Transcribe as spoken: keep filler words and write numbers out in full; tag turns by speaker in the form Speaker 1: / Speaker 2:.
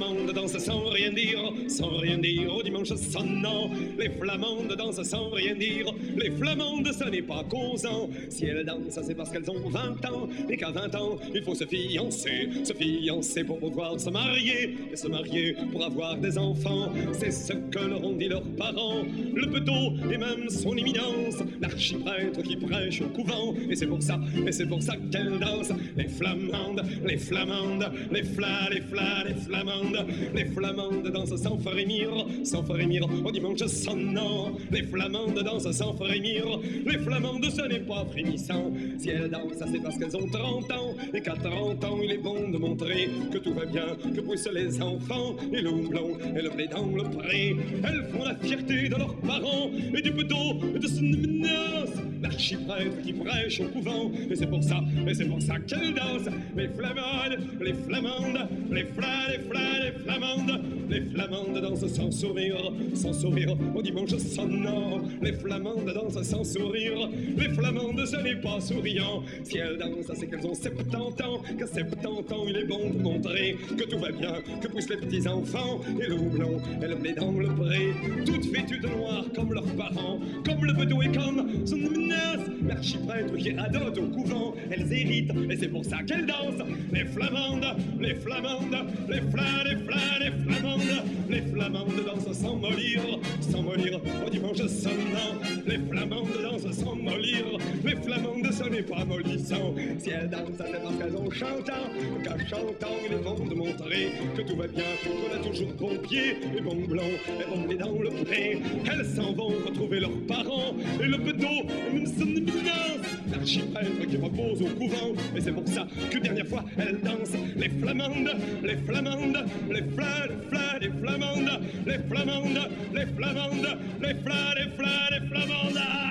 Speaker 1: flamandes dansent sans rien dire, sans rien dire au dimanche sonnant. Les flamandes dansent sans rien dire, les flamandes ce n'est pas causant. Si elles dansent c'est parce qu'elles ont vingt ans, et qu'à vingt ans il faut se fiancer, se fiancer pour pouvoir se marier, et se marier pour avoir des enfants. C'est ce que leur ont dit leurs parents, le petot et même son éminence, l'archiprêtre qui prêche au couvent. Et c'est pour ça, et c'est pour ça qu'elles dansent. Les flamandes, les flamandes, les flas, les flas, les flamandes, les flamandes dansent sans frémir, sans frémir au dimanche sonnant. Les flamandes dansent sans frémir, les flamandes ce n'est pas frémissant. Si elles dansent c'est parce qu'elles ont trente ans, et qu'à trente ans il est bon de montrer que tout va bien, que poussent les enfants, et le houblon et le blé dans le pré. Elles font la fierté de leurs parents, et du petot et de son menace, l'archiprêtre qui prêche au couvent. Et c'est pour ça, et c'est pour ça qu'elles dansent. Les flamandes, les flamandes, les flas, les flas, les flamandes, les flamandes dansent sans sourire, sans sourire au dimanche sonnant. Les flamandes dansent sans sourire, les flamandes ce n'est pas souriant. Si elles dansent c'est qu'elles ont septante ans, qu'à septante ans il est bon de montrer que tout va bien, que poussent les petits enfants, et le houblon et le blé dans le pré. Toutes vêtues de noir comme leurs parents, comme le bedeau et comme son menace, l'archiprêtre qui radote au couvent. Elles héritent et c'est pour ça qu'elles dansent. Les flamandes, les flamandes, les flas, les flas, les flamandes, les flamandes dansent sans mollir, sans mollir au dimanche sonnant. Les flamandes dansent sans mollir, les flamandes ce n'est pas mollissant. Si elles dansent c'est parce qu'elles ont chantant, qu'à chantant il est bon de montrer que tout va bien, qu'on a toujours bon pied et bon blond et bon blé dans le pré. Elles s'en vont retrouver leurs parents, et le bedeau et même son éminence, l'archiprêtre qui repose au couvent. Et c'est pour ça que dernière fois elles dansent. Les flamandes, les flamandes, les flas, les flas, les flamandes, les flamandes, les flamandes, les flas, les flas, les flamandes.